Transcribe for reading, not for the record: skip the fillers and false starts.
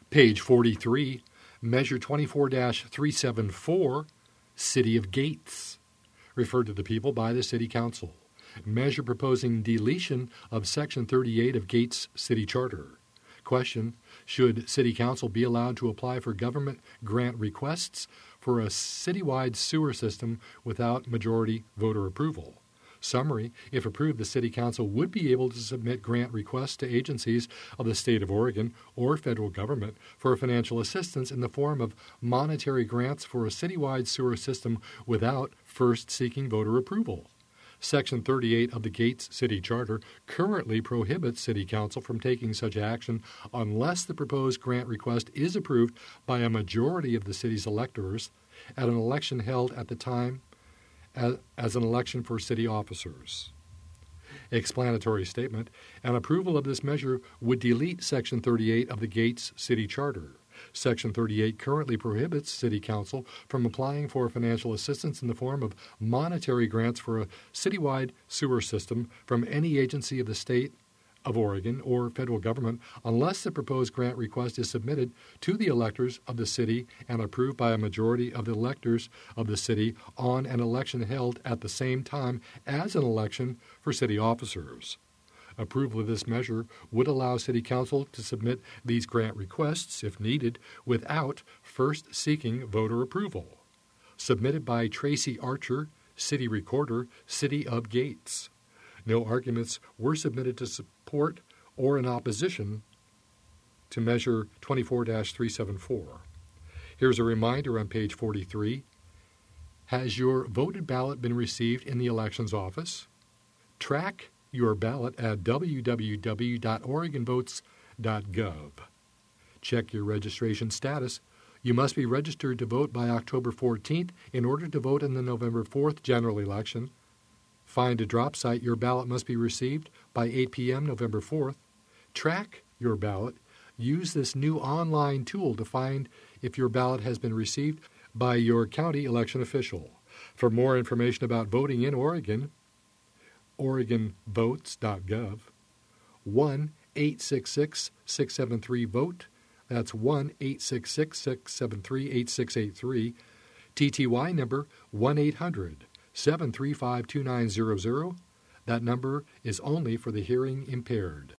Page 43, Measure 24-374, City of Gates. Referred to the people by the City Council. Measure proposing deletion of Section 38 of Gates City Charter. Question: should City Council be allowed to apply for government grant requests for a citywide sewer system without majority voter approval? Summary: if approved, the City Council would be able to submit grant requests to agencies of the state of Oregon or federal government for financial assistance in the form of monetary grants for a citywide sewer system without first seeking voter approval. Section 38 of the Gates City Charter currently prohibits City Council from taking such action unless the proposed grant request is approved by a majority of the city's electors at an election held at the time as an election for city officers. Explanatory statement: an approval of this measure would delete Section 38 of the Gates City Charter. Section 38 currently prohibits City Council from applying for financial assistance in the form of monetary grants for a citywide sewer system from any agency of the state of Oregon or federal government unless the proposed grant request is submitted to the electors of the city and approved by a majority of the electors of the city on an election held at the same time as an election for city officers. Approval of this measure would allow City Council to submit these grant requests, if needed, without first seeking voter approval. Submitted by Tracy Archer, City Recorder, City of Gates. No arguments were submitted to support or in opposition to Measure 24-374. Here's a reminder on page 43. Has your voted ballot been received in the elections office? Track your ballot at www.oregonvotes.gov. Check your registration status. You must be registered to vote by October 14th in order to vote in the November 4th general election. Find a drop site your ballot must be received by 8 p.m. November 4th. Track your ballot. Use this new online tool to find if your ballot has been received by your county election official. For more information about voting in Oregon, OregonVotes.gov, 1-866-673-VOTE. That's 1-866-673-8683. TTY number 1-800-735-2900. That number is only for the hearing impaired.